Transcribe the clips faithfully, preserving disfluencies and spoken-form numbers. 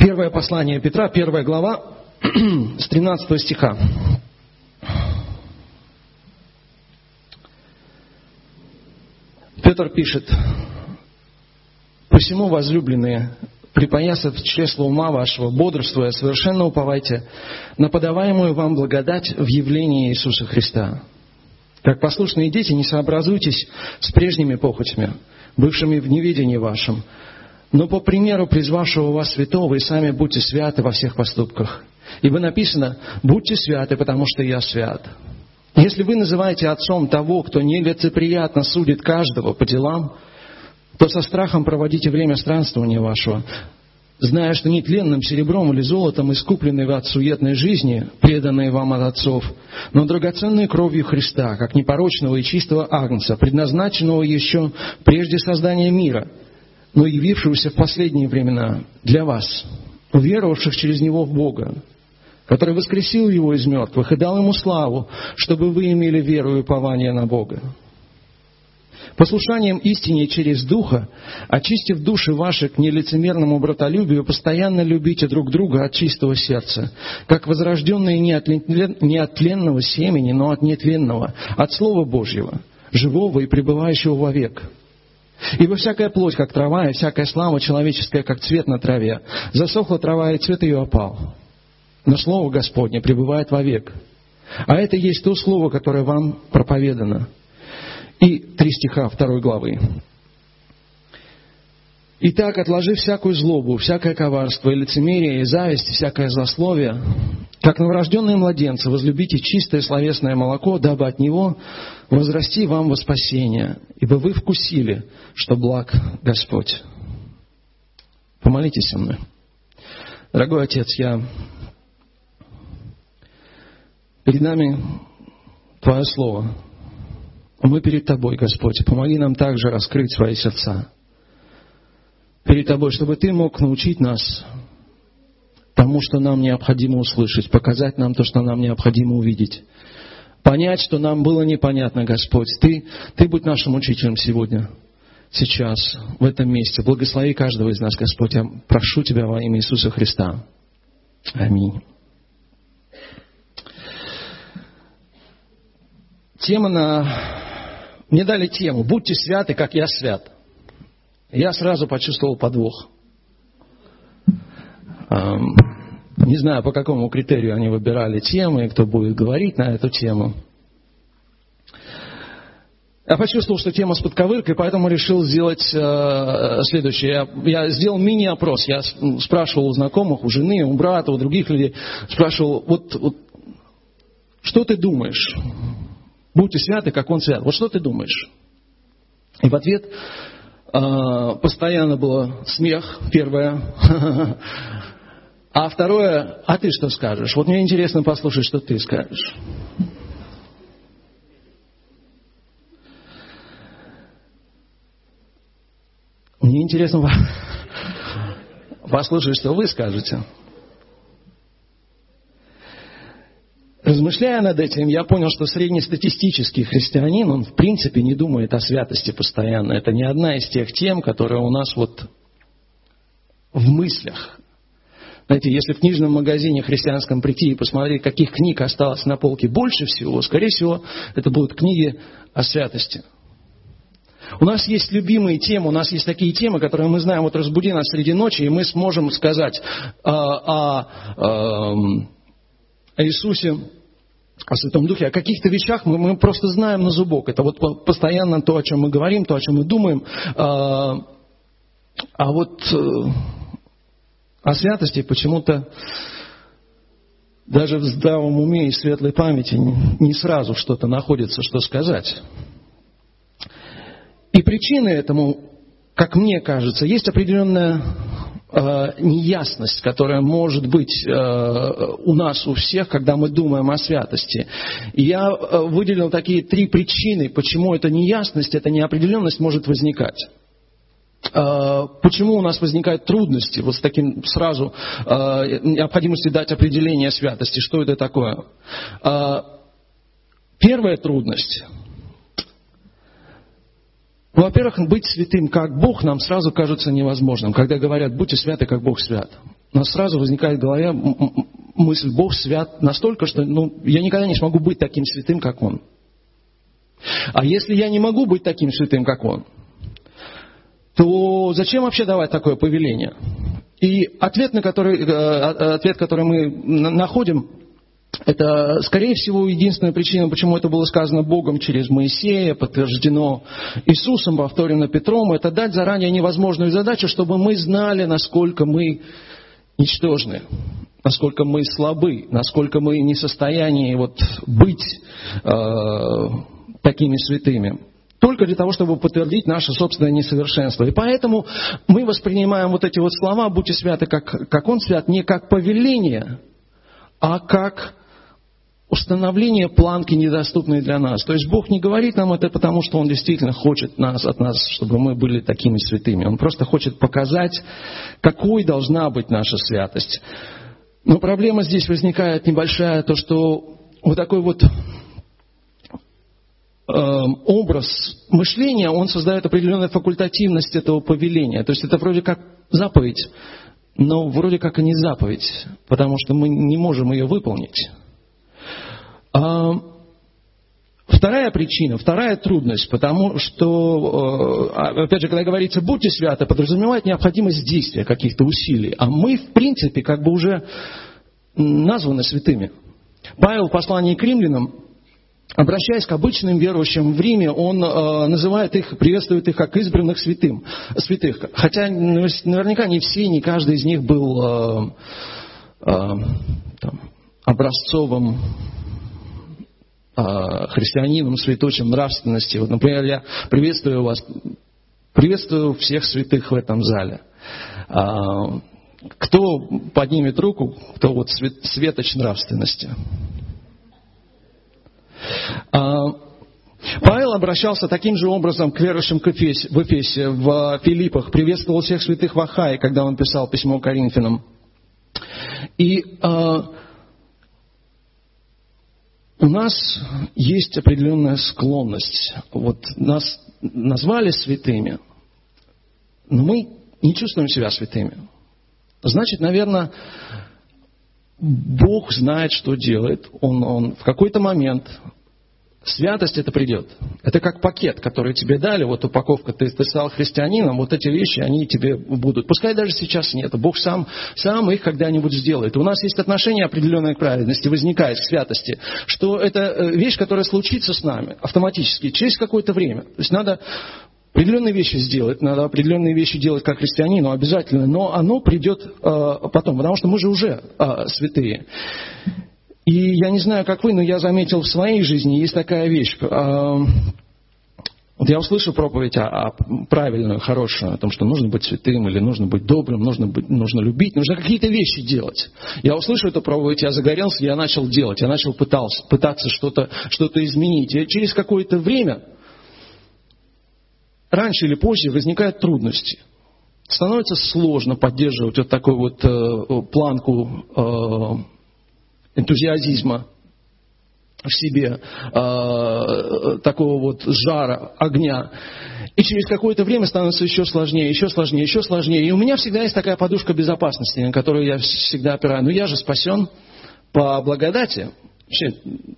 Первое послание Петра, первая глава, с тринадцатого стиха. Петр пишет: «Посему, возлюбленные, припоясав чресло ума вашего, бодрствуя, совершенно уповайте на подаваемую вам благодать в явлении Иисуса Христа. Как послушные дети, не сообразуйтесь с прежними похотями, бывшими в неведении вашем, но по примеру призвавшего вас святого, и сами будьте святы во всех поступках. Ибо написано: будьте святы, потому что я свят. Если вы называете отцом того, кто нелицеприятно судит каждого по делам, то со страхом проводите время странствования вашего, зная, что нетленным серебром или золотом искупленные вы от суетной жизни, преданные вам от отцов, но драгоценной кровью Христа, как непорочного и чистого агнца, предназначенного еще прежде создания мира, но явившегося в последние времена для вас, уверовавших через Него в Бога, который воскресил Его из мертвых и дал Ему славу, чтобы вы имели веру и упование на Бога. Послушанием истине через Духа, очистив души ваши к нелицемерному братолюбию, постоянно любите друг друга от чистого сердца, как возрожденные не от, лен... не от тленного семени, но от нетленного, от Слова Божьего, живого и пребывающего вовек. Ибо всякая плоть, как трава, и всякая слава человеческая, как цвет на траве. Засохла трава, и цвет ее опал. Но Слово Господне пребывает вовек. А это есть то Слово, которое вам проповедано». И три стиха второй главы. «Итак, отложив всякую злобу, всякое коварство и лицемерие, и зависть, и всякое злословие, как новорожденные младенцы, возлюбите чистое словесное молоко, дабы от него возрасти вам во спасение, ибо вы вкусили, что благ Господь». Помолитесь со мной. Дорогой Отец, я... перед нами Твое Слово. Мы перед Тобой, Господь. Помоги нам также раскрыть свои сердца перед Тобой, чтобы Ты мог научить нас тому, что нам необходимо услышать, показать нам то, что нам необходимо увидеть, понять, что нам было непонятно, Господь. Ты, Ты будь нашим учителем сегодня, сейчас, в этом месте. Благослови каждого из нас, Господь. Я прошу Тебя во имя Иисуса Христа. Аминь. Тема на... Мне дали тему: «Будьте святы, как я свят». Я сразу почувствовал подвох. Не знаю, по какому критерию они выбирали темы, кто будет говорить на эту тему. Я почувствовал, что тема с подковыркой, поэтому решил сделать следующее. Я, я сделал мини-опрос. Я спрашивал у знакомых, у жены, у брата, у других людей. Спрашивал: вот, вот что ты думаешь? Будьте святы, как Он свят. Вот что ты думаешь? И в ответ э, постоянно было смех, первое. А второе: а ты что скажешь? Вот мне интересно послушать, что ты скажешь. Мне интересно послушать, что вы скажете. Размышляя над этим, я понял, что среднестатистический христианин, он в принципе не думает о святости постоянно. Это не одна из тех тем, которые у нас вот в мыслях. Знаете, если в книжном магазине христианском прийти и посмотреть, каких книг осталось на полке больше всего, скорее всего, это будут книги о святости. У нас есть любимые темы, у нас есть такие темы, которые мы знаем: вот разбуди нас среди ночи, и мы сможем сказать о... о, о о Иисусе, о Святом Духе, о каких-то вещах мы, мы просто знаем на зубок. Это вот постоянно то, о чем мы говорим, то, о чем мы думаем. А, а вот о святости почему-то даже в здравом уме и светлой памяти не сразу что-то находится, что сказать. И причины этому, как мне кажется, есть определенная... неясность, которая может быть у нас, у всех, когда мы думаем о святости. И я выделил такие три причины, почему эта неясность, эта неопределенность может возникать. Почему у нас возникают трудности, вот с таким сразу необходимостью дать определение святости, что это такое. Первая трудность. Ну, во-первых, быть святым, как Бог, нам сразу кажется невозможным. Когда говорят: будьте святы, как Бог свят. у нас сразу возникает в голове мысль: Бог свят настолько, что ну, я никогда не смогу быть таким святым, как Он. А если я не могу быть таким святым, как Он, то зачем вообще давать такое повеление? И ответ, на который, ответ, который мы находим, это, скорее всего, единственная причина, почему это было сказано Богом через Моисея, подтверждено Иисусом, повторено Петром, это дать заранее невозможную задачу, чтобы мы знали, насколько мы ничтожны, насколько мы слабы, насколько мы не в состоянии вот быть э, такими святыми. Только для того, чтобы подтвердить наше собственное несовершенство. И поэтому мы воспринимаем вот эти вот слова «будьте святы, как, как Он свят» не как повеление, а как установление планки, недоступной для нас. То есть Бог не говорит нам это потому, что Он действительно хочет нас, от нас, чтобы мы были такими святыми. Он просто хочет показать, какой должна быть наша святость. Но проблема здесь возникает небольшая, то что вот такой вот образ мышления, он создает определенную факультативность этого повеления. То есть это вроде как заповедь, но вроде как и не заповедь, потому что мы не можем ее выполнить. Вторая причина, вторая трудность, потому что, опять же, когда говорится «будьте святы», подразумевает необходимость действия, каких-то усилий. А мы, в принципе, как бы уже названы святыми. Павел в послании к римлянам, обращаясь к обычным верующим в Риме, он э, называет их, приветствует их как избранных святым, святых. Хотя наверняка не все, не каждый из них был э, э, там, образцовым э, христианином, святочем нравственности. Вот, например, я приветствую вас, приветствую всех святых в этом зале. Э, кто поднимет руку, кто вот свет, светоч нравственности? Павел обращался таким же образом к верующим в Эфесе, в Филиппах, приветствовал всех святых в Ахае, когда он писал письмо к Коринфянам. И э, у нас есть определенная склонность. Вот нас назвали святыми, но мы не чувствуем себя святыми. Значит, наверное, Бог знает, что делает. Он, он в какой-то момент... Святость это придет. Это как пакет, который тебе дали, вот упаковка, ты, ты стал христианином, вот эти вещи, они тебе будут. Пускай даже сейчас нет, Бог сам, сам их когда-нибудь сделает. У нас есть отношение определенное к праведности, возникает к святости, что это вещь, которая случится с нами автоматически, через какое-то время. То есть надо определенные вещи сделать, надо определенные вещи делать как христианину обязательно, но оно придет э, потом, потому что мы же уже э, святые. И я не знаю, как вы, но я заметил в своей жизни, есть такая вещь. Вот я услышу проповедь а, а, правильную, хорошую, о том, что нужно быть святым, или нужно быть добрым, нужно, быть, нужно любить, нужно какие-то вещи делать. Я услышу эту проповедь, я загорелся, я начал делать, я начал пытался, пытаться что-то, что-то изменить. И через какое-то время, раньше или позже, возникают трудности. Становится сложно поддерживать вот такую вот э, планку э, энтузиазма в себе, э, такого вот жара, огня. И через какое-то время становится еще сложнее, еще сложнее, еще сложнее. И у меня всегда есть такая подушка безопасности, на которую я всегда опираю. Ну я же спасен по благодати. Вообще,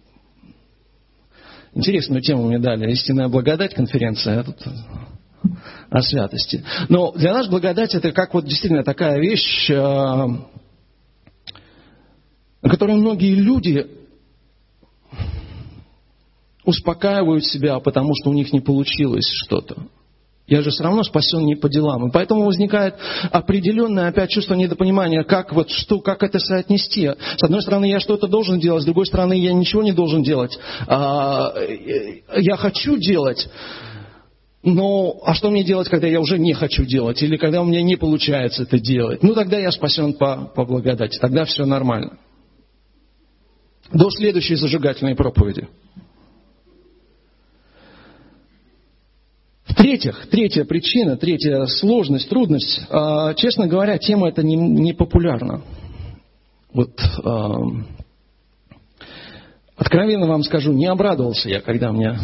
интересную тему мне дали. Истинная благодать, конференция, а тут о святости. Но для нас благодать это как вот действительно такая вещь, э, на которой многие люди успокаивают себя, потому что у них не получилось что-то. Я же все равно спасен не по делам. И поэтому возникает определенное опять чувство недопонимания, как, вот, что, как это соотнести. С одной стороны, я что-то должен делать, с другой стороны, я ничего не должен делать. А, я хочу делать, но а что мне делать, когда я уже не хочу делать? Или когда у меня не получается это делать? Ну, тогда я спасен по, по благодати, тогда все нормально. До следующей зажигательной проповеди. В-третьих, третья причина, третья сложность, трудность. Э, честно говоря, тема эта не, не популярна. Вот, э, откровенно вам скажу, не обрадовался я, когда мне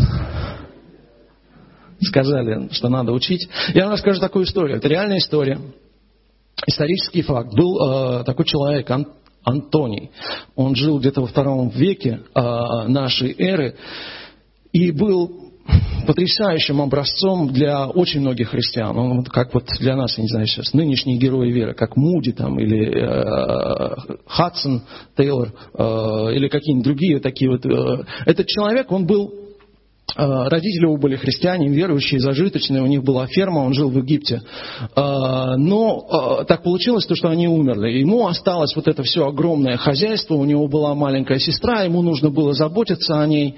сказали, что надо учить. Я вам расскажу такую историю. Это реальная история. исторический факт. Был э, такой человек, Ан- Антоний. Он жил где-то во втором веке э, нашей эры и был потрясающим образцом для очень многих христиан. Он как вот для нас, я не знаю сейчас, нынешние герои веры, как Муди там, или э, Хадсон Тейлор, э, или какие-нибудь другие такие вот. Э, этот человек, он был, э, родители его были христиане, верующие, зажиточные, у них была ферма, он жил в Египте. Э, но э, так получилось, то, что они умерли. Ему осталось вот это все огромное хозяйство, у него была маленькая сестра, ему нужно было заботиться о ней,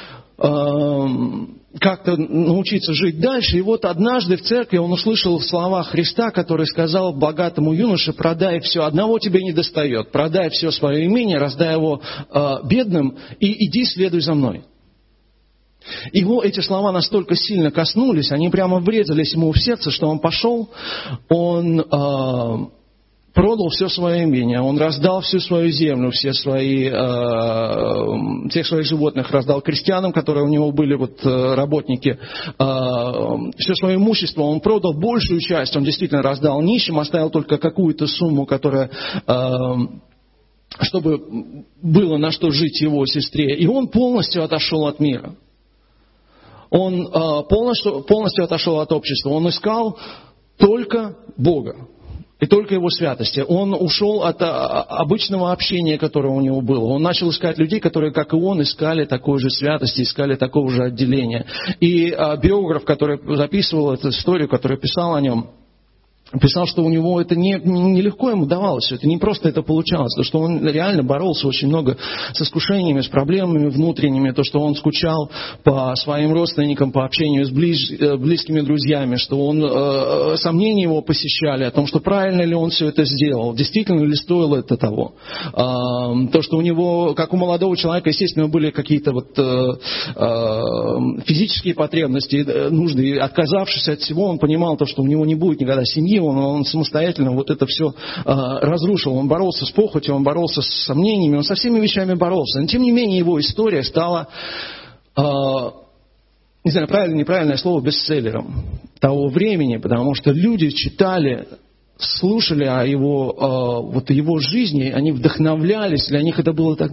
как-то научиться жить дальше. И вот однажды в церкви он услышал слова Христа, который сказал богатому юноше: продай все, одного тебе не достает, продай все свое имение, раздай его э, бедным и иди следуй за мной. Его эти слова настолько сильно коснулись, они прямо врезались ему в сердце, что он пошел, он э, продал все свое имение, он раздал всю свою землю, все свои, э, всех своих животных раздал крестьянам, которые у него были, вот, работники, э, все свое имущество он продал, большую часть он действительно раздал нищим, оставил только какую-то сумму, которая, э, чтобы было на что жить его сестре, и он полностью отошел от мира. Он э, полностью, полностью отошел от общества, он искал только Бога. И только Его святости. Он ушел от обычного общения, которое у него было. Он начал искать людей, которые, как и он, искали такой же святости, искали такого же отделения. И биограф, который записывал эту историю, который писал о нем, писал, что у него это не, не легко ему давалось, это не просто это получалось, то, что он реально боролся очень много с искушениями, с проблемами внутренними, то, что он скучал по своим родственникам, по общению с ближ, близкими друзьями, что он, э, сомнения его посещали о том, что правильно ли он все это сделал, действительно ли стоило это того. Э, то, что у него, как у молодого человека, естественно, были какие-то вот, э, э, физические потребности, нужды, и отказавшись от всего, он понимал то, что у него не будет никогда семьи, Он, он самостоятельно вот это все а, разрушил. Он боролся с похотью, он боролся с сомнениями, он со всеми вещами боролся. Но тем не менее его история стала, а, не знаю, правильное, неправильное слово, бестселлером того времени, потому что люди читали, слушали о его, а, вот его жизни, они вдохновлялись, для них это было так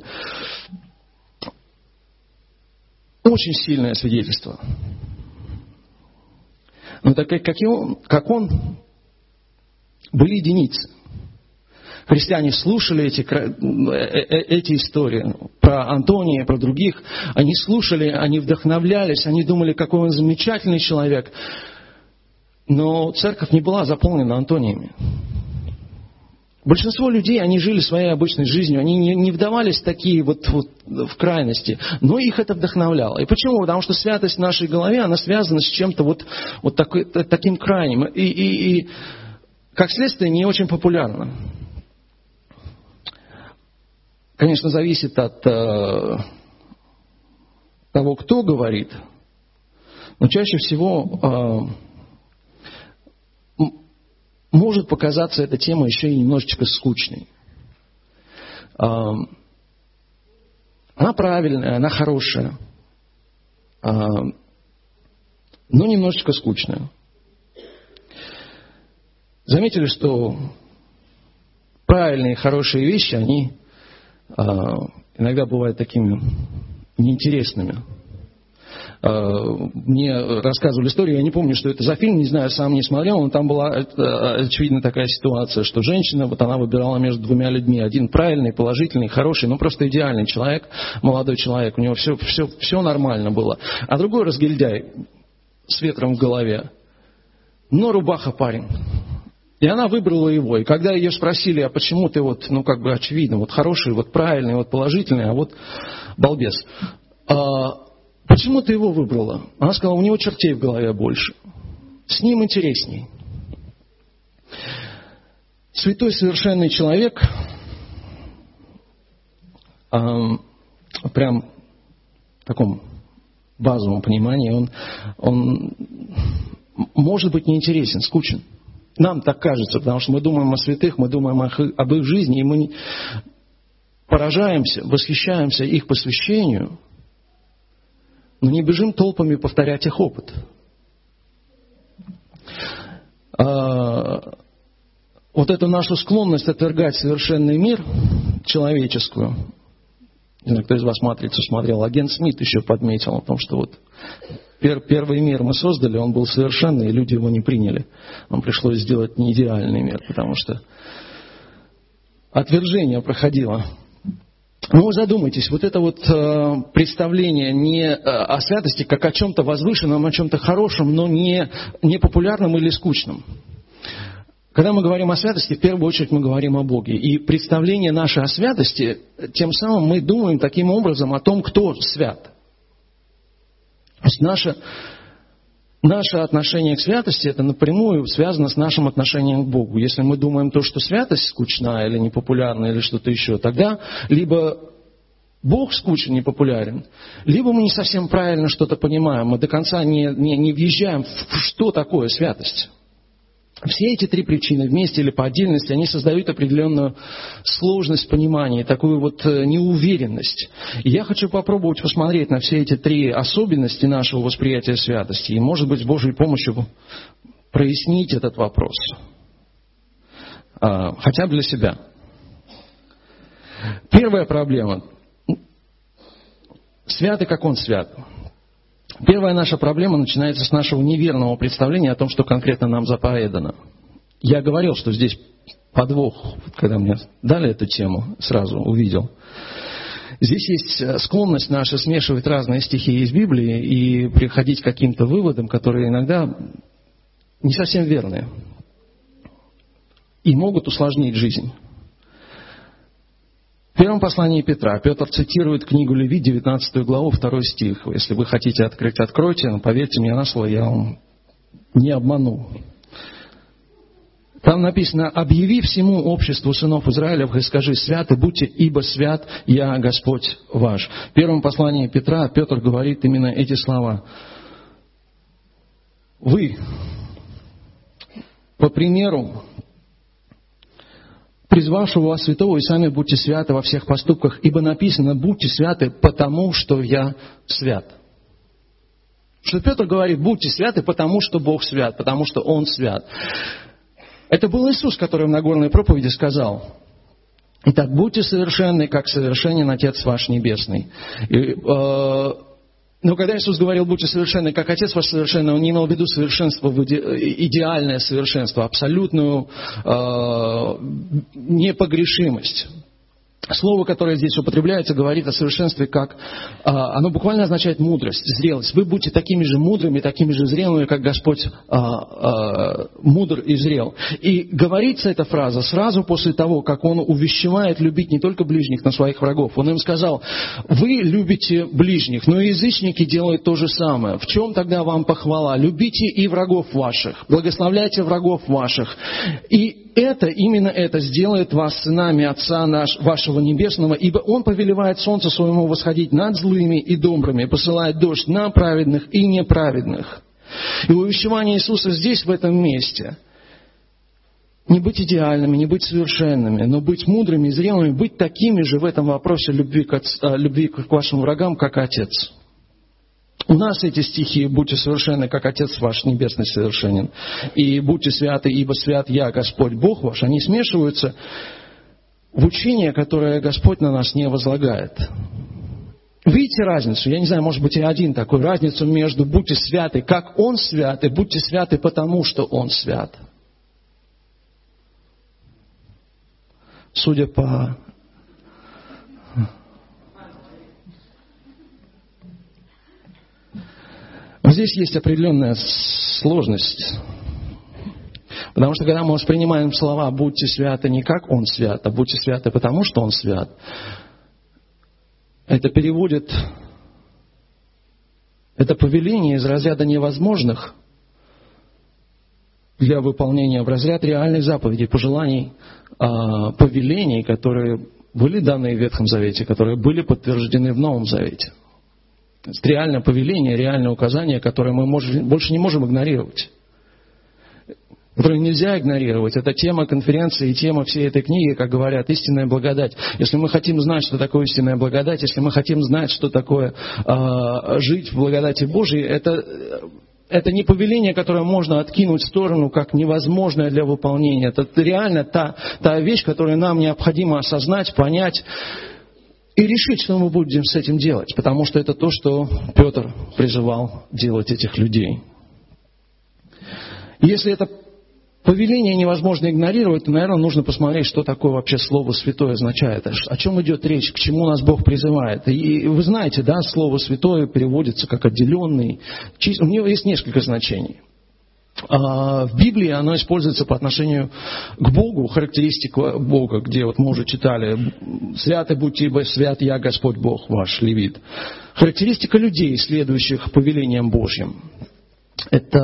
очень сильное свидетельство. Но так как он, как он были единицы. Христиане слушали эти, эти истории про Антония, про других. Они слушали, они вдохновлялись, они думали, какой он замечательный человек. Но церковь не была заполнена Антониями. Большинство людей, они жили своей обычной жизнью, они не, не вдавались в такие вот, вот в крайности, но их это вдохновляло. И почему? Потому что святость в нашей голове, она связана с чем-то вот, вот такой, таким крайним. И, и, и как следствие, не очень популярна. Конечно, зависит от э, того, кто говорит, но чаще всего э, может показаться эта тема еще и немножечко скучной. Э, она правильная, она хорошая, э, но немножечко скучная. Заметили, что правильные, хорошие вещи, они э, иногда бывают такими неинтересными. Э, мне рассказывали историю, я не помню, что это за фильм, не знаю, сам не смотрел, но там была, это, очевидно, такая ситуация, что женщина, вот она выбирала между двумя людьми. Один правильный, положительный, хороший, ну просто идеальный человек, молодой человек, у него все, все, все нормально было. А другой разгильдяй с ветром в голове, но рубаха парень. И она выбрала его. И когда ее спросили, а почему ты вот, ну как бы очевидно, вот хороший, вот правильный, вот положительный, а вот балбес. А, почему ты его выбрала? Она сказала, у него чертей в голове больше. С ним интересней. Святой совершенный человек, а, прям в таком базовом понимании, он, он может быть неинтересен, скучен. Нам так кажется, потому что мы думаем о святых, мы думаем об их жизни, и мы поражаемся, восхищаемся их посвящению, но не бежим толпами повторять их опыт. вот эту нашу склонность отвергать совершенный мир, человеческую, не знаю, кто из вас «Матрицу» смотрел, агент Смит еще подметил о том, что вот пер, первый мир мы создали, он был совершенный, и люди его не приняли. Нам пришлось сделать не идеальный мир, потому что отвержение проходило. Ну, вы задумайтесь, вот это вот э, представление не э, о святости как о чем-то возвышенном, о чем-то хорошем, но не, не популярном или скучном. Когда мы говорим о святости, в первую очередь мы говорим о Боге. И представление наше о святости, тем самым мы думаем таким образом о том, кто свят. То есть наше, наше отношение к святости, это напрямую связано с нашим отношением к Богу. Если мы думаем то, что святость скучна или непопулярна, или что-то еще, тогда либо Бог скучен, непопулярен, либо мы не совсем правильно что-то понимаем, мы до конца не, не, не въезжаем в что такое святость. Все эти три причины вместе или по отдельности, они создают определенную сложность понимания, такую вот неуверенность. И я хочу попробовать посмотреть на все эти три особенности нашего восприятия святости и, может быть, с Божьей помощью прояснить этот вопрос. Хотя бы для себя. Первая проблема. Святый, как Он свят. Первая наша проблема начинается с нашего неверного представления о том, что конкретно нам заповедано. Я говорил, что здесь подвох, когда мне дали эту тему, сразу увидел. Здесь есть склонность наша смешивать разные стихи из Библии и приходить к каким-то выводам, которые иногда не совсем верные и могут усложнить жизнь. В первом послании Петра Петр цитирует книгу Левит, девятнадцатую главу, второй стих. Если вы хотите открыть, откройте, но поверьте мне на слово, я вам не обману. Там написано: «Объяви всему обществу сынов Израилев и скажи: святы будьте, ибо свят я Господь ваш». В первом послании Петра Петр говорит именно эти слова. Вы, по примеру призвавшего вас святого, и сами будьте святы во всех поступках, ибо написано: будьте святы, потому что я свят. Что Петр говорит: будьте святы, потому что Бог свят, потому что Он свят. Это был Иисус, который в Нагорной проповеди сказал: итак, будьте совершенны, как совершенен Отец ваш Небесный. И, э, но когда Иисус говорил: будьте совершенны, как Отец ваш совершенный, Он не имел в виду совершенство, идеальное совершенство, абсолютную э, непогрешимость. Слово, которое здесь употребляется, говорит о совершенстве как... Оно буквально означает мудрость, зрелость. Вы будьте такими же мудрыми, такими же зрелыми, как Господь а, а, мудр и зрел. И говорится эта фраза сразу после того, как Он увещевает любить не только ближних, но своих врагов. Он им сказал: вы любите ближних, но и язычники делают то же самое. В чем тогда вам похвала? Любите и врагов ваших, благословляйте врагов ваших. И это, именно это сделает вас сынами Отца наш, вашего Небесного, ибо Он повелевает солнцу своему восходить над злыми и добрыми, посылает дождь на праведных и неправедных. И увещевание Иисуса здесь, в этом месте, не быть идеальными, не быть совершенными, но быть мудрыми и зрелыми, быть такими же в этом вопросе любви к, отцу, любви к вашим врагам, как Отец. У нас эти стихи: «Будьте совершенны, как Отец ваш Небесный совершенен», и «Будьте святы, ибо свят я, Господь Бог ваш», они смешиваются в учение, которое Господь на нас не возлагает. Видите разницу? Я не знаю, может быть, и один такой. Разницу между «будьте святы, как Он свят», и «будьте святы, потому что Он свят». Судя по... Здесь есть определенная сложность. Потому что когда мы воспринимаем слова «будьте святы» не как Он свят, а «будьте святы, потому что Он свят», это переводит это повеление из разряда невозможных для выполнения в разряд реальных заповедей, пожеланий, повелений, которые были даны в Ветхом Завете, которые были подтверждены в Новом Завете. Это реальное повеление, реальное указание, которое мы можем, больше не можем игнорировать. Которое нельзя игнорировать. Это тема конференции и тема всей этой книги, как говорят, истинная благодать. Если мы хотим знать, что такое истинная благодать, если мы хотим знать, что такое э, жить в благодати Божьей, это, это не повеление, которое можно откинуть в сторону, как невозможное для выполнения. Это реально та, та вещь, которую нам необходимо осознать, понять и решить, что мы будем с этим делать. Потому что это то, что Петр призывал делать этих людей. Если это повеление невозможно игнорировать, то, наверное, нужно посмотреть, что такое вообще Слово Святое означает. О чем идет речь, к чему нас Бог призывает. И вы знаете, да, Слово Святое переводится как отделенный. У него есть несколько значений. В Библии оно используется по отношению к Богу, характеристика Бога, где вот мы уже читали: «Святы будьте, ибо свят я, Господь Бог ваш», Левит. Характеристика людей, следующих повелениям Божьим. Это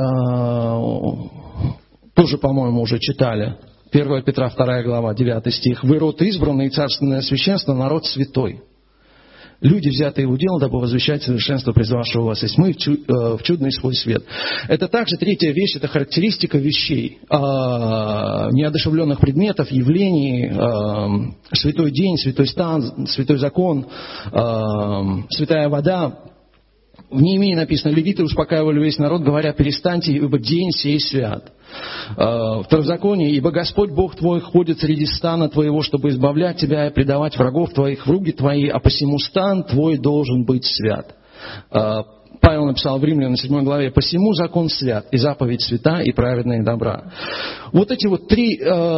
тоже, по-моему, уже читали. первое Петра, вторая глава, девятый стих. «Вы род избранный, царственное священство, народ святой. Люди, взятые в удел, дабы возвещать совершенство призвавшего вас из тьмы в чудный свой свет». Это также третья вещь, это характеристика вещей, неодушевленных предметов, явлений, святой день, святой стан, святой закон, святая вода. В Неемии написано: «Левиты успокаивали весь народ, говоря: перестаньте, ибо день сей свят». В Второзаконии: «Ибо Господь Бог твой ходит среди стана твоего, чтобы избавлять тебя и предавать врагов твоих в руки твои, а посему стан твой должен быть свят». Павел написал в Римлянам седьмой главе: «Посему закон свят, и заповедь свята, и праведная добра». Вот эти вот три...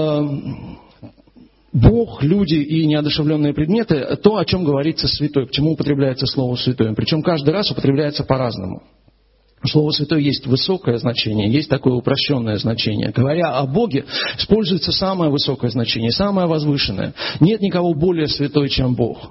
Бог, люди и неодушевленные предметы, то, о чем говорится святой, к чему употребляется слово святое. Причем каждый раз употребляется по-разному. Слово святое есть высокое значение, есть такое упрощенное значение. Говоря о Боге, используется самое высокое значение, самое возвышенное. Нет никого более святой, чем Бог.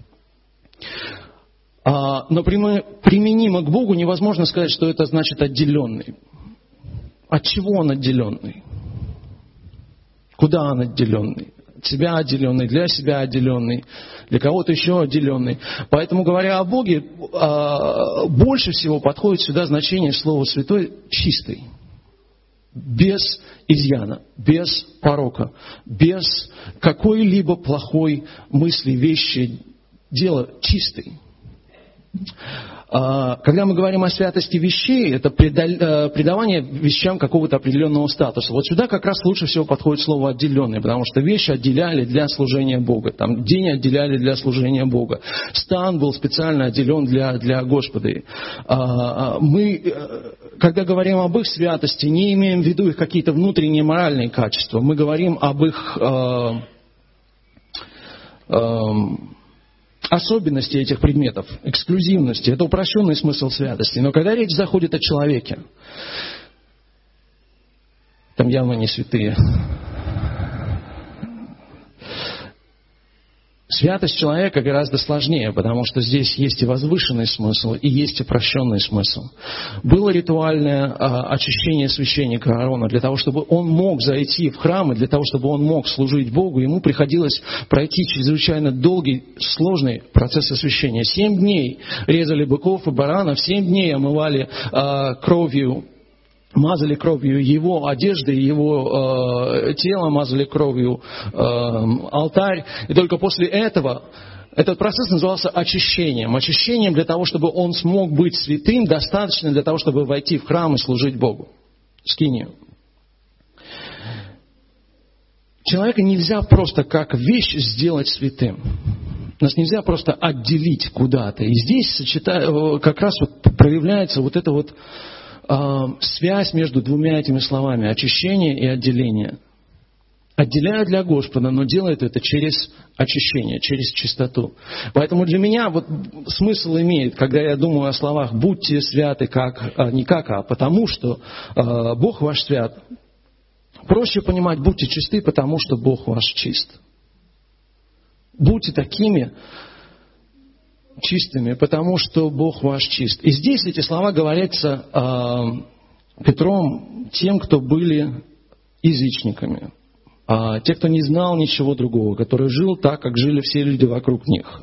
Но применимо к Богу невозможно сказать, что это значит отделенный. От чего он отделенный? Куда он отделенный? От себя отделенный, для себя отделенный, для кого-то еще отделенный. Поэтому, говоря о Боге, больше всего подходит сюда значение слова «святой» чистый. Без изъяна, без порока, без какой-либо плохой мысли, вещи, дела, чистый. Когда мы говорим о святости вещей, это придавание вещам какого-то определенного статуса. Вот сюда как раз лучше всего подходит слово «отделенный», потому что вещи отделяли для служения Бога. Там день отделяли для служения Бога. Стан был специально отделен для, для Господа. Мы, когда говорим об их святости, не имеем в виду их какие-то внутренние моральные качества. Мы говорим об их... особенности этих предметов, эксклюзивности, это упрощенный смысл святости. Но когда речь заходит о человеке, там явно не святые. Святость человека гораздо сложнее, потому что здесь есть и возвышенный смысл, и есть и упрощенный смысл. Было ритуальное а, очищение священника Аарона. Для того, чтобы он мог зайти в храм, и для того, чтобы он мог служить Богу, ему приходилось пройти чрезвычайно долгий, сложный процесс освящения. Семь дней резали быков и баранов, семь дней омывали а, кровью, мазали кровью его одежды, его э, тело, мазали кровью э, алтарь. И только после этого этот процесс назывался очищением. Очищением для того, чтобы он смог быть святым, достаточно для того, чтобы войти в храм и служить Богу. Скинию. Человека нельзя просто как вещь сделать святым. Нас нельзя просто отделить куда-то. И здесь сочета... как раз вот проявляется вот это вот связь между двумя этими словами: очищение и отделение. Отделяют для Господа, но делают это через очищение, через чистоту. Поэтому для меня вот смысл имеет, когда я думаю о словах «будьте святы», как, не как, а потому что э, Бог ваш свят. Проще понимать «будьте чисты», потому что Бог ваш чист. Будьте такими чистыми, потому что Бог ваш чист. И здесь эти слова говорятся э, Петром тем, кто были язычниками, э, те, кто не знал ничего другого, который жил так, как жили все люди вокруг них.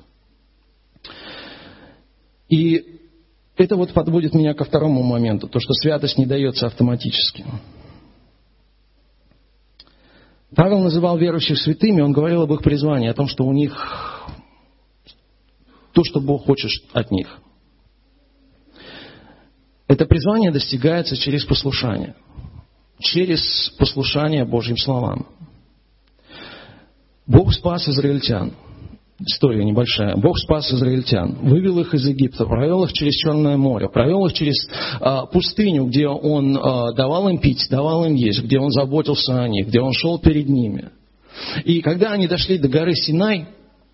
И это вот подводит меня ко второму моменту, то, что святость не дается автоматически. Павел называл верующих святыми, он говорил об их призвании, о том, что у них то, что Бог хочет от них. Это призвание достигается через послушание. Через послушание Божьим словам. Бог спас израильтян. История небольшая. Бог спас израильтян, вывел их из Египта, провел их через Черное море, провел их через а, пустыню, где Он а, давал им пить, давал им есть, где Он заботился о них, где Он шел перед ними. И когда они дошли до горы Синай,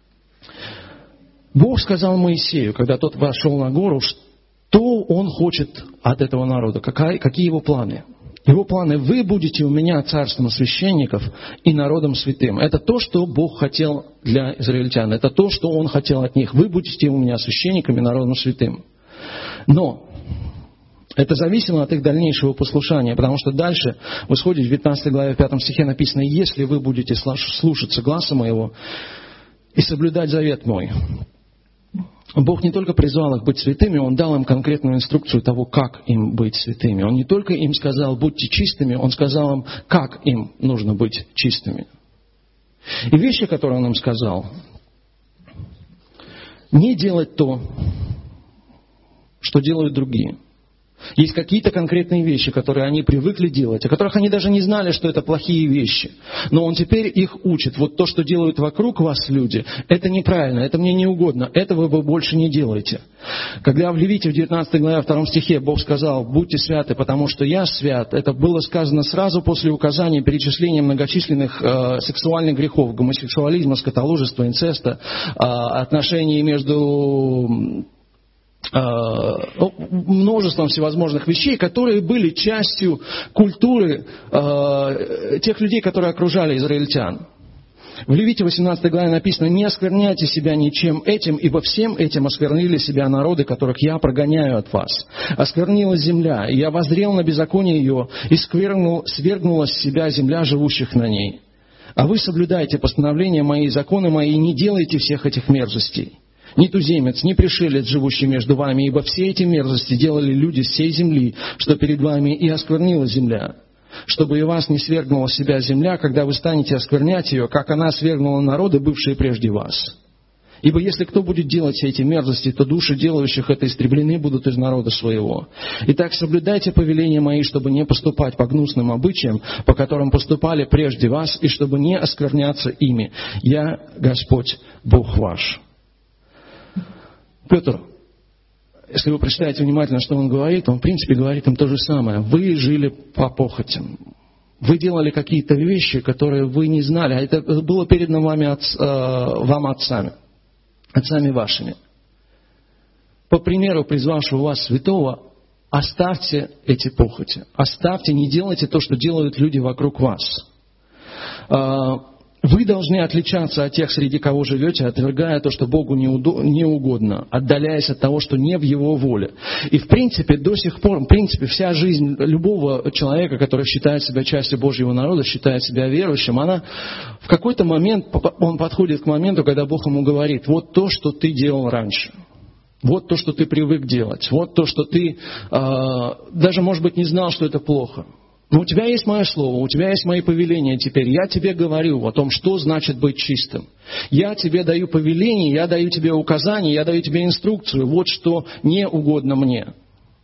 Бог сказал Моисею, когда тот вошел на гору, что Он хочет от этого народа, какая, какие Его планы. Его планы: вы будете у меня царством священников и народом святым. Это то, что Бог хотел для израильтян. Это то, что Он хотел от них. Вы будете у меня священниками и народом святым. Но это зависело от их дальнейшего послушания, потому что дальше в Исходе в девятнадцатой главе в пятом стихе написано: если вы будете слушаться гласа моего и соблюдать завет мой. Бог не только призвал их быть святыми, Он дал им конкретную инструкцию того, как им быть святыми. Он не только им сказал: будьте чистыми, Он сказал им, как им нужно быть чистыми. И вещи, которые Он им сказал: не делать то, что делают другие. Есть какие-то конкретные вещи, которые они привыкли делать, о которых они даже не знали, что это плохие вещи. Но Он теперь их учит. Вот то, что делают вокруг вас люди, это неправильно, это мне не угодно, этого вы больше не делаете. Когда в Левите в девятнадцатой главе во втором стихе Бог сказал: будьте святы, потому что я свят, это было сказано сразу после указания перечисления многочисленных э, сексуальных грехов: гомосексуализма, скотоложества, инцеста, э, отношений между... множеством всевозможных вещей, которые были частью культуры э, тех людей, которые окружали израильтян. В Левите восемнадцатой главе написано: «Не оскверняйте себя ничем этим, ибо всем этим осквернили себя народы, которых я прогоняю от вас. Осквернилась земля, и я воззрел на беззаконие ее, и сквернул, свергнула с себя земля живущих на ней. А вы соблюдайте постановления мои, законы мои, и не делайте всех этих мерзостей. Ни туземец, ни пришелец, живущий между вами, ибо все эти мерзости делали люди всей земли, что перед вами и осквернила земля. Чтобы и вас не свергнула с себя земля, когда вы станете осквернять ее, как она свергнула народы, бывшие прежде вас. Ибо если кто будет делать все эти мерзости, то души делающих это истреблены будут из народа своего. Итак, соблюдайте повеления мои, чтобы не поступать по гнусным обычаям, по которым поступали прежде вас, и чтобы не оскверняться ими. Я Господь Бог ваш». Петр, если вы прочитаете внимательно, что он говорит, он в принципе говорит им то же самое. Вы жили по похотям. Вы делали какие-то вещи, которые вы не знали, а это было передано вами отц, э, вам отцами, отцами вашими. По примеру призвавшего вас святого, оставьте эти похоти. Оставьте, не делайте то, что делают люди вокруг вас. Вы должны отличаться от тех, среди кого живете, отвергая то, что Богу не угодно, отдаляясь от того, что не в Его воле. И в принципе, до сих пор, в принципе, вся жизнь любого человека, который считает себя частью Божьего народа, считает себя верующим, она в какой-то момент, он подходит к моменту, когда Бог ему говорит: вот то, что ты делал раньше. Вот то, что ты привык делать. Вот то, что ты э, даже, может быть, не знал, что это плохо. Но у тебя есть мое слово, у тебя есть мои повеления теперь. Я тебе говорю о том, что значит быть чистым. Я тебе даю повеления, я даю тебе указания, я даю тебе инструкцию. Вот что не угодно мне.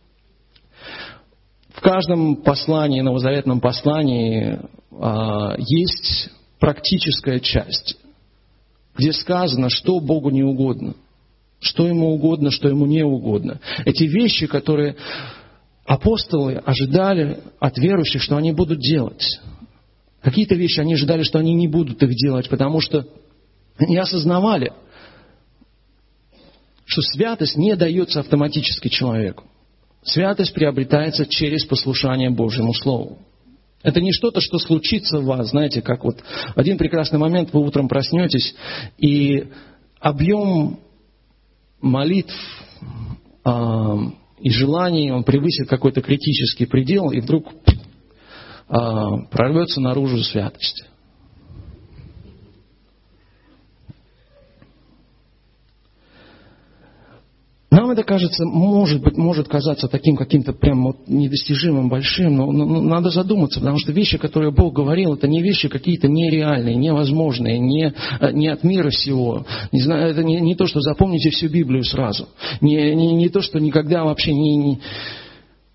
В каждом послании, новозаветном послании, есть практическая часть, где сказано, что Богу не угодно. Что Ему угодно, что Ему не угодно. Эти вещи, которые... апостолы ожидали от верующих, что они будут делать. Какие-то вещи они ожидали, что они не будут их делать, потому что они осознавали, что святость не дается автоматически человеку. Святость приобретается через послушание Божьему Слову. Это не что-то, что случится в вас, знаете, как вот в один прекрасный момент вы утром проснетесь, и объем молитв, и желаний, он превысит какой-то критический предел, и вдруг а, прорвется наружу святость. Нам это кажется, может быть, может казаться таким каким-то прям вот недостижимым, большим, но, но, но надо задуматься, потому что вещи, которые Бог говорил, это не вещи какие-то нереальные, невозможные, не, не от мира всего. Не знаю, это не, не то, что запомните всю Библию сразу. Не, не, не то, что никогда вообще не... не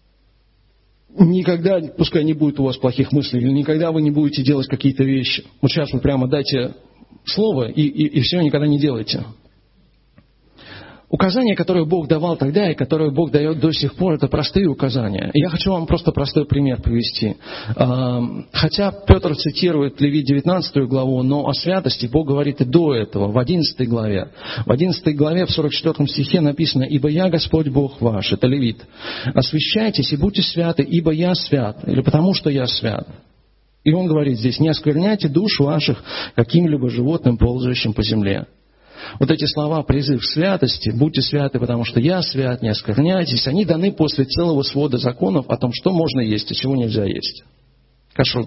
никогда, пускай не будет у вас плохих мыслей, или никогда вы не будете делать какие-то вещи. Вот сейчас вы прямо дайте слово, и, и, и все, никогда не делайте. Указания, которые Бог давал тогда и которые Бог дает до сих пор, это простые указания. Я хочу вам просто простой пример привести. Хотя Петр цитирует Левит девятнадцатую главу, но о святости Бог говорит и до этого, в одиннадцатой главе. В одиннадцатой главе, в сорок четвёртом стихе написано: «Ибо я Господь Бог ваш», это Левит, «освящайтесь и будьте святы, ибо я свят», или «потому что я свят». И он говорит здесь: «Не оскверняйте душ ваших каким-либо животным, ползающим по земле». Вот эти слова, призыв к святости, будьте святы, потому что я свят, не оскверняйтесь, они даны после целого свода законов о том, что можно есть и чего нельзя есть. Кашрут.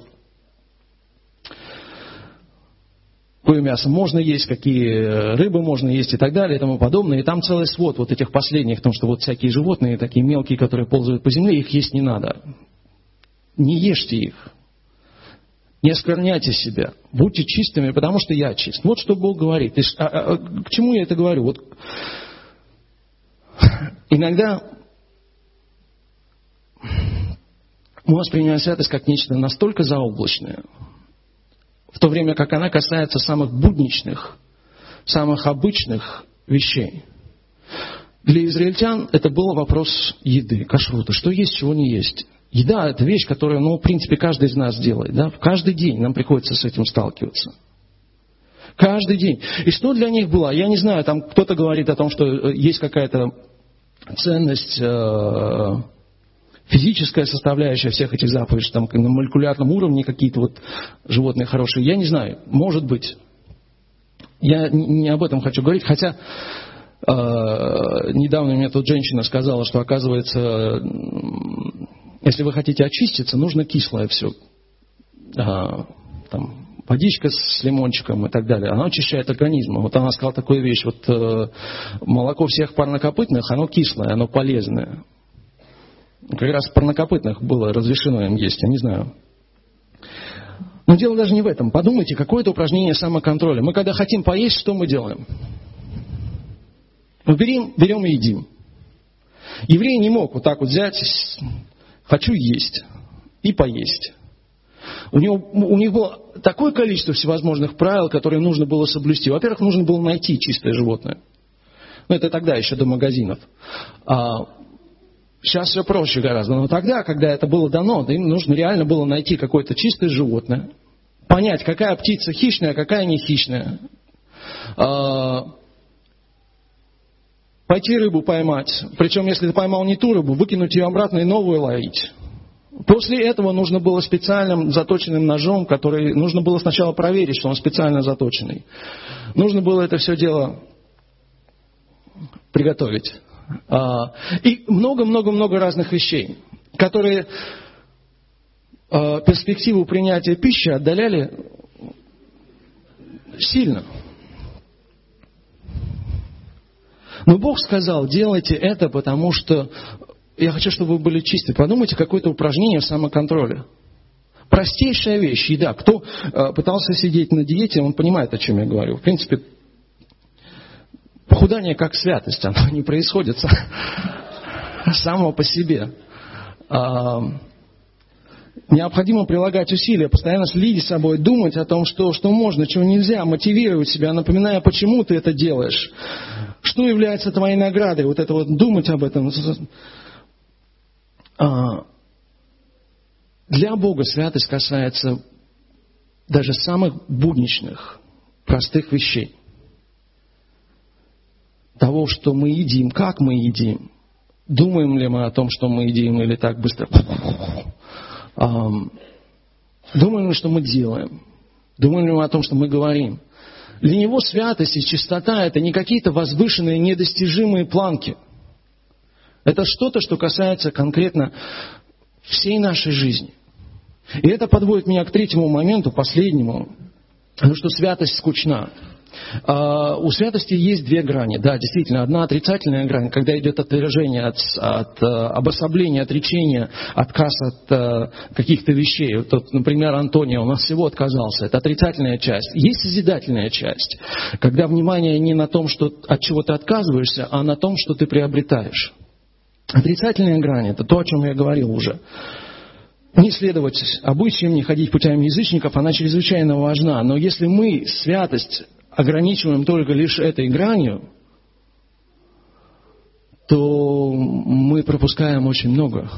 Какое мясо можно есть, какие рыбы можно есть и так далее и тому подобное. И там целый свод вот этих последних, потому что вот всякие животные, такие мелкие, которые ползают по земле, их есть не надо. Не ешьте их. Не оскверняйте себя, будьте чистыми, потому что я чист. Вот что Бог говорит. И, а, а, к чему я это говорю? Вот, иногда мы воспринимаем святость как нечто настолько заоблачное, в то время как она касается самых будничных, самых обычных вещей. Для израильтян это был вопрос еды, кашрута, что есть, чего не есть. Еда – это вещь, которую, ну, в принципе, каждый из нас делает. Да? Каждый день нам приходится с этим сталкиваться. Каждый день. И что для них было? Я не знаю, там кто-то говорит о том, что есть какая-то ценность, э, физическая составляющая всех этих заповедей, там на молекулярном уровне какие-то вот животные хорошие. Я не знаю, может быть. Я не об этом хочу говорить, хотя э, недавно мне тут женщина сказала, что, оказывается, если вы хотите очиститься, нужно кислое все. А, там, водичка с лимончиком и так далее. Она очищает организм. Вот она сказала такую вещь. Вот э, молоко всех парнокопытных, оно кислое, оно полезное. Как раз парнокопытных было разрешено им есть, я не знаю. Но дело даже не в этом. Подумайте, какое это упражнение самоконтроля. Мы когда хотим поесть, что мы делаем? Мы берем, берем и едим. Еврей не мог вот так вот взять... Хочу есть и поесть. У, него, у них было такое количество всевозможных правил, которые нужно было соблюсти. Во-первых, нужно было найти чистое животное. Ну, это тогда еще до магазинов. А сейчас все проще гораздо. Но тогда, когда это было дано, им нужно реально было найти какое-то чистое животное, понять, какая птица хищная, а какая не хищная. А, пойти рыбу поймать. Причем, если ты поймал не ту рыбу, выкинуть ее обратно и новую ловить. После этого нужно было специальным заточенным ножом, который нужно было сначала проверить, что он специально заточенный. Нужно было это все дело приготовить. И много-много-много разных вещей, которые перспективу принятия пищи отдаляли сильно. Но Бог сказал: делайте это, потому что я хочу, чтобы вы были чисты. Подумайте, какое-то упражнение в самоконтроле. Простейшая вещь, еда. Кто э, пытался сидеть на диете, он понимает, о чем я говорю. В принципе, похудание как святость, оно не происходит само по себе. А, необходимо прилагать усилия, постоянно следить за собой, думать о том, что, что можно, чего нельзя, мотивировать себя, напоминая, почему ты это делаешь. Что является твоей наградой? Вот это вот, думать об этом. Для Бога святость касается даже самых будничных, простых вещей. Того, что мы едим, как мы едим. Думаем ли мы о том, что мы едим, или так быстро? Думаем ли, что мы делаем? Думаем ли мы о том, что мы говорим? Для него святость и чистота – это не какие-то возвышенные, недостижимые планки. Это что-то, что касается конкретно всей нашей жизни. И это подводит меня к третьему моменту, последнему, потому что святость скучна. А у святости есть две грани. Да, действительно, одна отрицательная грань, когда идет отвержение от, от обособления, отречения, отказ от а, каких-то вещей. Вот, например, Антоний, он от всего отказался. Это отрицательная часть. Есть созидательная часть, когда внимание не на том, что, от чего ты отказываешься, а на том, что ты приобретаешь. Отрицательная грань – это то, о чем я говорил уже. не следовать обычаям, не ходить путями язычников, она чрезвычайно важна. Но если мы святость ограничиваем только лишь этой гранью, то мы пропускаем очень много.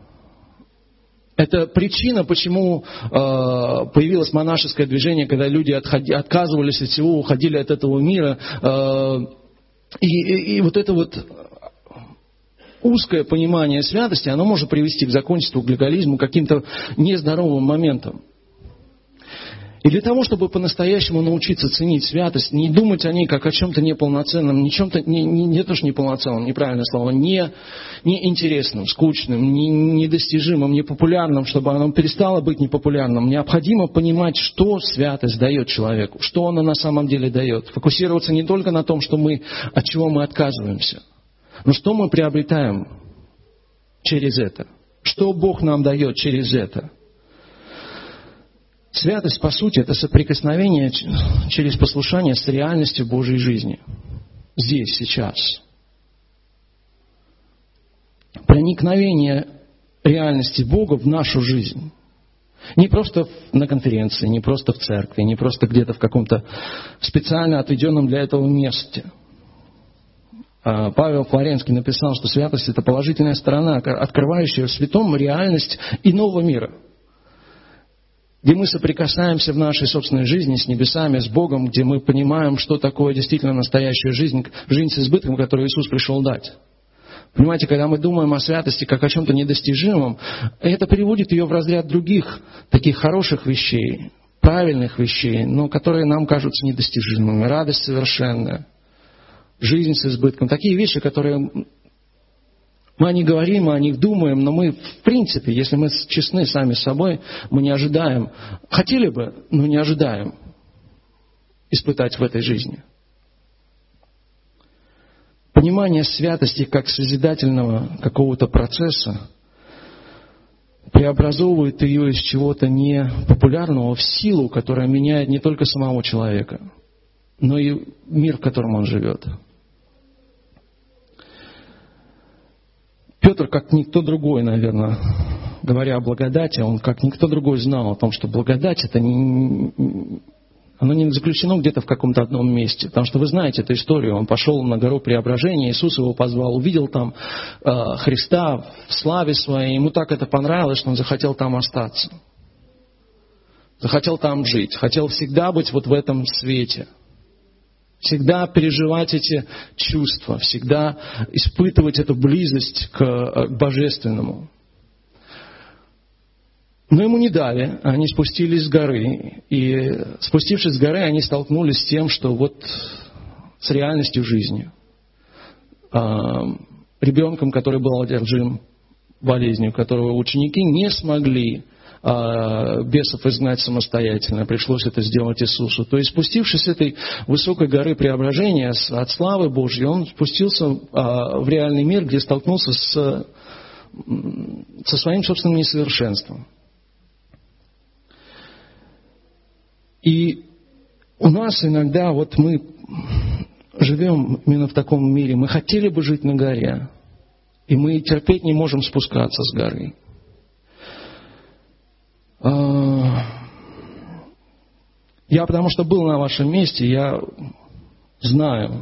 Это причина, почему э, появилось монашеское движение, когда люди отходи, отказывались от всего, уходили от этого мира. Э, и, и, и вот это вот узкое понимание святости, оно может привести к закончеству, к легализму, к каким-то нездоровым моментам. И для того, чтобы по-настоящему научиться ценить святость, не думать о ней как о чем-то неполноценном, не чем-то, не, не, не то, что неполноценном, неправильное слово, не, неинтересным, скучным, не, недостижимым, непопулярным, чтобы оно перестало быть непопулярным, необходимо понимать, что святость дает человеку, что она на самом деле дает. Фокусироваться не только на том, что мы, от чего мы отказываемся, но что мы приобретаем через это, что Бог нам дает через это. Святость, по сути, это соприкосновение через послушание с реальностью Божьей жизни. Здесь, сейчас. Проникновение реальности Бога в нашу жизнь. Не просто на конференции, не просто в церкви, не просто где-то в каком-то специально отведенном для этого месте. Павел Флоренский написал, что святость – это положительная сторона, открывающая в святом реальность иного мира, где мы соприкасаемся в нашей собственной жизни с небесами, с Богом, где мы понимаем, что такое действительно настоящая жизнь, жизнь с избытком, которую Иисус пришел дать. Понимаете, когда мы думаем о святости как о чем-то недостижимом, это переводит ее в разряд других таких хороших вещей, правильных вещей, но которые нам кажутся недостижимыми. Радость совершенная, жизнь с избытком. Такие вещи, которые... Мы о них говорим, мы о них думаем, но мы, в принципе, если мы честны сами с собой, мы не ожидаем, хотели бы, но не ожидаем испытать в этой жизни. Понимание святости как созидательного какого-то процесса преобразовывает ее из чего-то непопулярного в силу, которая меняет не только самого человека, но и мир, в котором он живет. Петр, как никто другой, наверное, говоря о благодати, он как никто другой знал о том, что благодать это не, оно не заключено где-то в каком-то одном месте. Потому что вы знаете эту историю. Он пошел на гору Преображения, Иисус его позвал, увидел там э, Христа в славе своей. Ему так это понравилось, что он захотел там остаться. Захотел там жить. Хотел всегда быть вот в этом свете. Всегда переживать эти чувства, всегда испытывать эту близость к, к Божественному. Но ему не дали, они спустились с горы. И спустившись с горы, они столкнулись с тем, что вот с реальностью жизни. Ребенком, который был одержим болезнью, которого ученики не смогли бесов изгнать самостоятельно. Пришлось это сделать Иисусу. То есть, спустившись с этой высокой горы Преображения от славы Божьей, он спустился в реальный мир, где столкнулся с, со своим собственным несовершенством. И у нас иногда, вот мы живем именно в таком мире, мы хотели бы жить на горе, и мы терпеть не можем спускаться с горы. Я, потому что был на вашем месте, я знаю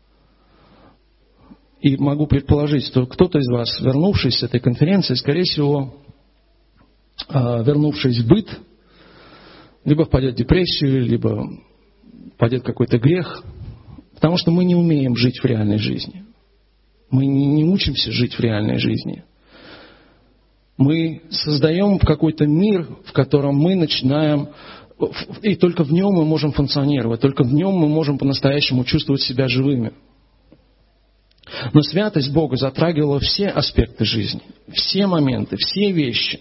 и могу предположить, что кто-то из вас, вернувшись с этой конференции, скорее всего, вернувшись в быт, либо впадет в депрессию, либо впадет в какой-то грех, потому что мы не умеем жить в реальной жизни. Мы не учимся жить в реальной жизни. Мы создаем какой-то мир, в котором мы начинаем, и только в нем мы можем функционировать, только в нем мы можем по-настоящему чувствовать себя живыми. Но святость Бога затрагивала все аспекты жизни, все моменты, все вещи.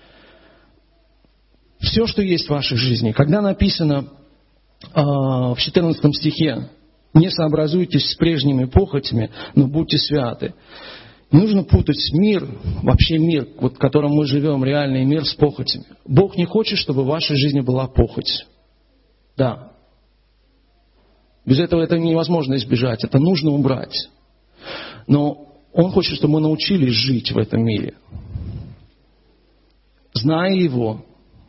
Все, что есть в вашей жизни. Когда написано э, в четырнадцатом стихе, «Не сообразуйтесь с прежними похотями, но будьте святы». Не нужно путать мир, вообще мир, вот, в котором мы живем, реальный мир, с похотями. Бог не хочет, чтобы в вашей жизни была похоть. Да. Без этого это невозможно избежать, это нужно убрать. Но Он хочет, чтобы мы научились жить в этом мире. зная Его,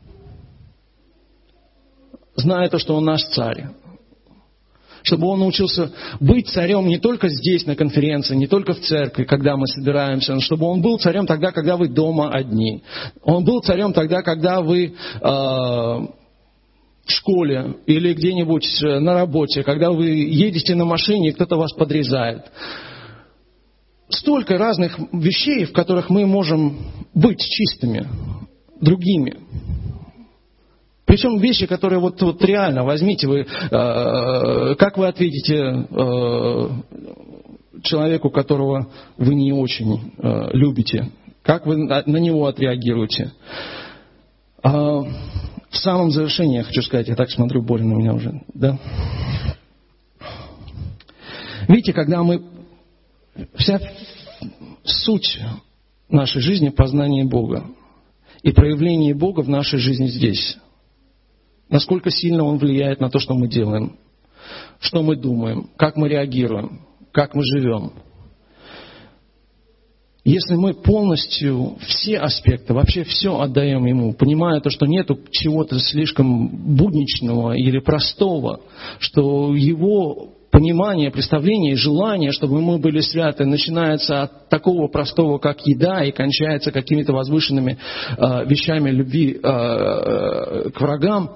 зная то, что Он наш царь, чтобы он научился быть царем не только здесь, на конференции, не только в церкви, когда мы собираемся, но чтобы он был царем тогда, когда вы дома одни. Он был царем тогда, когда вы э, в школе или где-нибудь на работе, когда вы едете на машине, и кто-то вас подрезает. Столько разных вещей, в которых мы можем быть чистыми, другими. Причем вещи, которые вот, вот реально, возьмите вы, э, как вы ответите э, человеку, которого вы не очень э, любите, как вы на, на него отреагируете. Э, в самом завершении я хочу сказать, я так смотрю, больно у меня уже, да? Видите, когда мы, вся суть нашей жизни – познание Бога и проявление Бога в нашей жизни здесь. Насколько сильно Он влияет на то, что мы делаем, что мы думаем, как мы реагируем, как мы живем. Если мы полностью все аспекты, вообще все отдаем Ему, понимая то, что нету чего-то слишком будничного или простого, что Его понимание, представление и желание, чтобы мы были святы, начинается от такого простого, как еда, и кончается какими-то возвышенными э, вещами любви э, к врагам,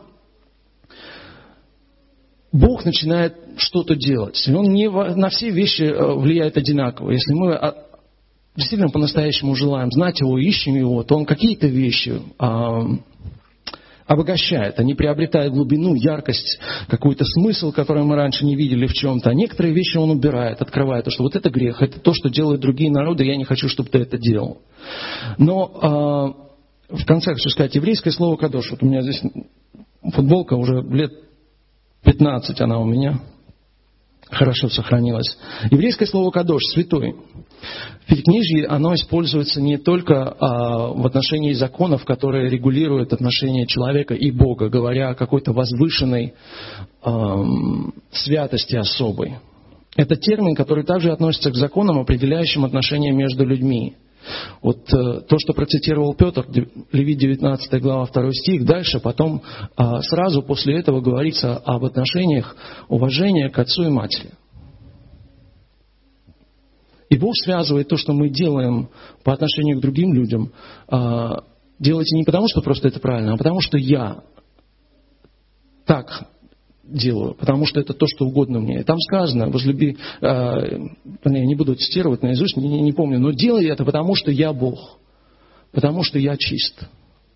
Бог начинает что-то делать. И Он не на все вещи влияет одинаково. Если мы действительно по-настоящему желаем знать Его, ищем Его, то Он какие-то вещи а, обогащает. Они приобретают глубину, яркость, какой-то смысл, который мы раньше не видели в чем-то. А некоторые вещи Он убирает, открывает. То, что вот это грех, это то, что делают другие народы, я не хочу, чтобы ты это делал. Но а, в конце хочу сказать, еврейское слово «кадош». Вот у меня здесь футболка уже лет пятнадцать она у меня хорошо сохранилась. Еврейское слово «кадош» – «святой». В Пятикнижье оно используется не только а, в отношении законов, которые регулируют отношения человека и Бога, говоря о какой-то возвышенной а, святости особой. Это термин, который также относится к законам, определяющим отношения между людьми. Вот э, то, что процитировал Петр, Левит девятнадцатая глава, второй стих, дальше потом э, сразу после этого говорится об отношениях уважения к отцу и матери. И Бог связывает то, что мы делаем по отношению к другим людям, э, делайте не потому, что просто это правильно, а потому что я так делаю, потому что это то, что угодно мне. Там сказано, возлюби, э, я не буду цитировать наизусть, не, не помню, но делай это, потому что я Бог, потому что я чист.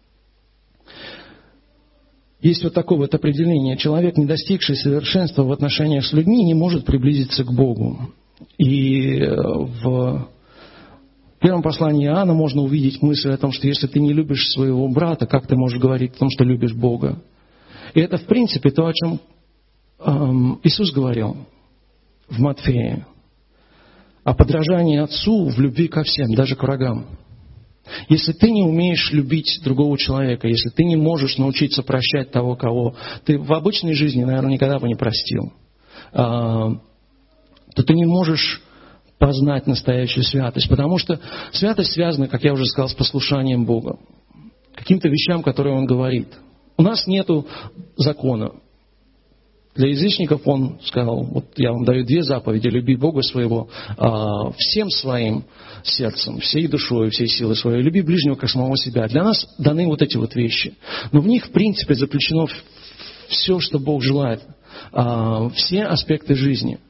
Есть вот такое вот определение. Человек, не достигший совершенства в отношениях с людьми, не может приблизиться к Богу. И в первом послании Иоанна можно увидеть мысль о том, что если ты не любишь своего брата, как ты можешь говорить о том, что любишь Бога? И это, в принципе, то, о чем эм, Иисус говорил в Матфея. О подражании Отцу в любви ко всем, даже к врагам. Если ты не умеешь любить другого человека, если ты не можешь научиться прощать того, кого ты в обычной жизни, наверное, никогда бы не простил, э, то ты не можешь познать настоящую святость. Потому что святость связана, как я уже сказал, с послушанием Бога. Каким-то вещам, которые Он говорит. У нас нету закона. Для язычников Он сказал, вот я вам даю две заповеди: люби Бога своего а, всем своим сердцем, всей душой, всей силой своей, люби ближнего как самого себя. Для нас даны вот эти вот вещи. Но в них, в принципе, заключено все, что Бог желает. А, все аспекты жизни.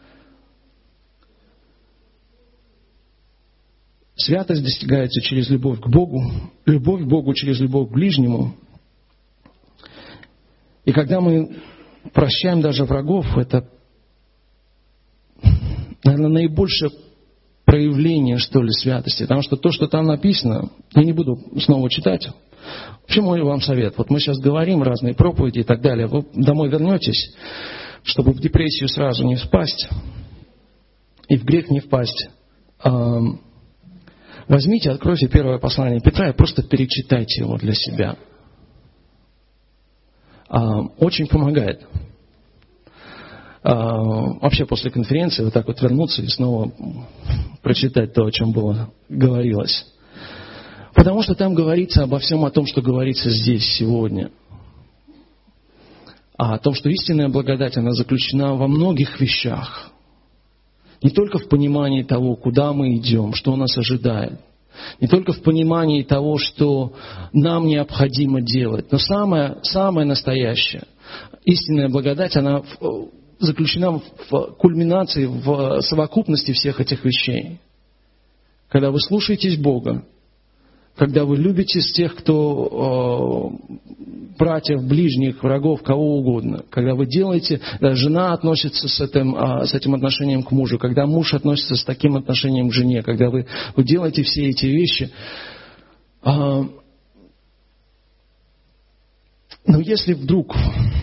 Святость достигается через любовь к Богу, любовь к Богу через любовь к ближнему. И когда мы прощаем даже врагов, это, наверное, наибольшее проявление, что ли, святости. Потому что то, что там написано, я не буду снова читать. Вообще мой вам совет. Вот мы сейчас говорим разные проповеди и так далее. Вы домой вернетесь, чтобы в депрессию сразу не впасть и в грех не впасть. Возьмите, откройте первое послание Петра и просто перечитайте его для себя. Очень помогает. Вообще после конференции вот так вот вернуться и снова прочитать то, о чем было говорилось. Потому что там говорится обо всем о том, что говорится здесь сегодня. А о том, что истинная благодать, она заключена во многих вещах. Не только в понимании того, куда мы идем, что нас ожидает. Не только в понимании того, что нам необходимо делать. Но самое, самое настоящее, истинная благодать, она заключена в кульминации, в совокупности всех этих вещей. Когда вы слушаетесь Бога, когда вы любите тех, кто э, братьев, ближних, врагов, кого угодно, когда вы делаете, когда жена относится с этим, э, с этим отношением к мужу, когда муж относится с таким отношением к жене, когда вы, вы делаете все эти вещи. Э, но если вдруг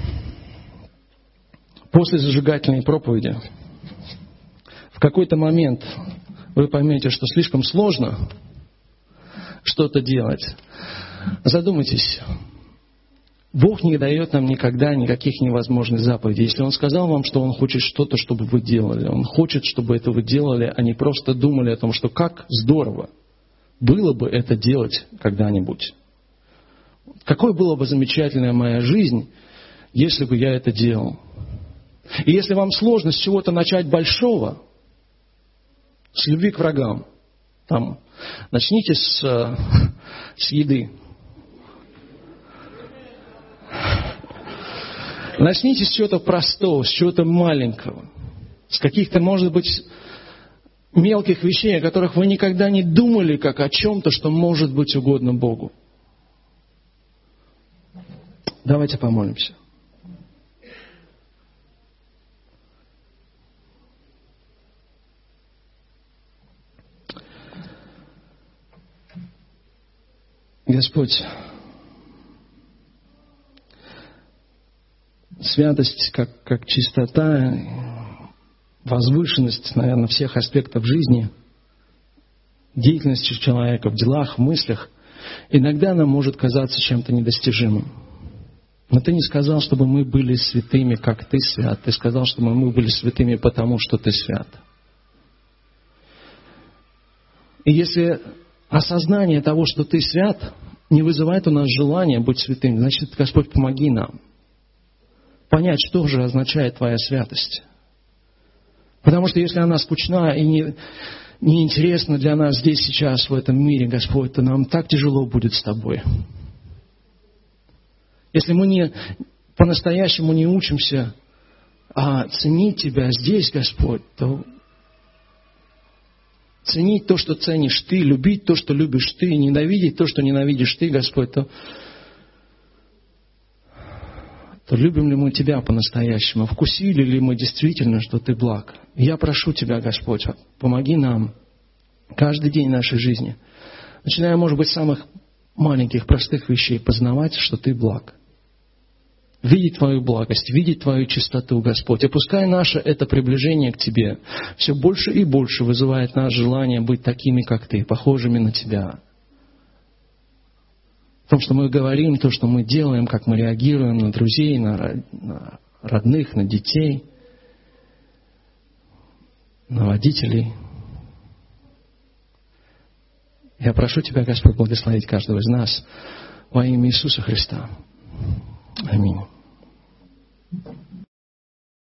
после зажигательной проповеди в какой-то момент вы поймете, что слишком сложно что-то делать, задумайтесь. Бог не дает нам никогда никаких невозможных заповедей. Если Он сказал вам, что Он хочет что-то, чтобы вы делали, Он хочет, чтобы это вы делали, а не просто думали о том, что как здорово было бы это делать когда-нибудь. Какой была бы замечательная моя жизнь, если бы я это делал. И если вам сложно с чего-то начать большого, с любви к врагам, там, начните с, с еды. Начните с чего-то простого, с чего-то маленького. С каких-то, может быть, мелких вещей, о которых вы никогда не думали, как о чем-то, что может быть угодно Богу. Давайте помолимся. Господь, святость, как, как чистота, возвышенность, наверное, всех аспектов жизни, деятельности человека в делах, в мыслях, иногда нам может казаться чем-то недостижимым. Но Ты не сказал, чтобы мы были святыми, как Ты свят. Ты сказал, чтобы мы были святыми, потому что Ты свят. И если осознание того, что Ты свят, не вызывает у нас желания быть святым, значит, Господь, помоги нам понять, что же означает Твоя святость. Потому что если она скучна и не, неинтересна для нас здесь, сейчас, в этом мире, Господь, то нам так тяжело будет с Тобой. Если мы не, по-настоящему не учимся а, ценить Тебя здесь, Господь, то ценить то, что ценишь Ты, любить то, что любишь Ты, ненавидеть то, что ненавидишь Ты, Господь, то, то любим ли мы Тебя по-настоящему? Вкусили ли мы действительно, что Ты благ? И я прошу Тебя, Господь, помоги нам каждый день нашей жизни, начиная, может быть, с самых маленьких, простых вещей, познавать, что Ты благ. Видеть Твою благость, видеть Твою чистоту, Господь. И пускай наше это приближение к Тебе все больше и больше вызывает наше желание быть такими, как Ты, похожими на Тебя. В том, что мы говорим, то, что мы делаем, как мы реагируем на друзей, на родных, на детей, на водителей. Я прошу Тебя, Господь, благословить каждого из нас во имя Иисуса Христа. Аминь.